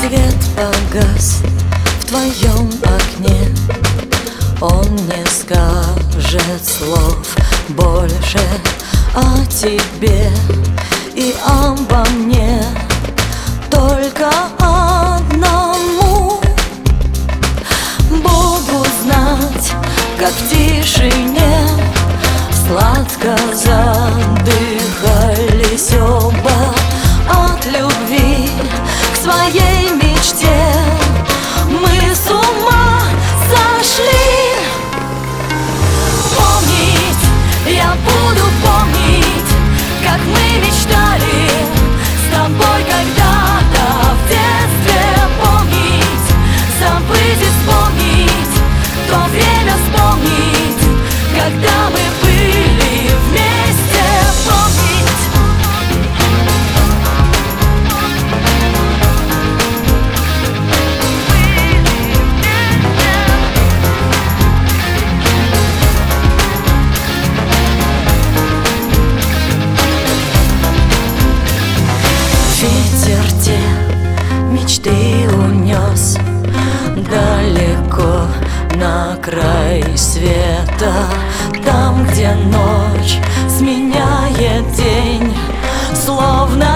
Свет погас в твоем окне, он не скажет слов больше о тебе и обо мне, только одному Богу знать, как в тишине сладко задыхались оба от любви к своей мечте. Мы с ума сошли. Помнить, я буду помнить, как мы мечтали с тобой когда-то в детстве. Помнить, забыть и вспомнить то время, вспомнить, когда мы были вместе. Помнить. Ветер те мечты унес далеко на край света, там, где ночь сменяет день, словно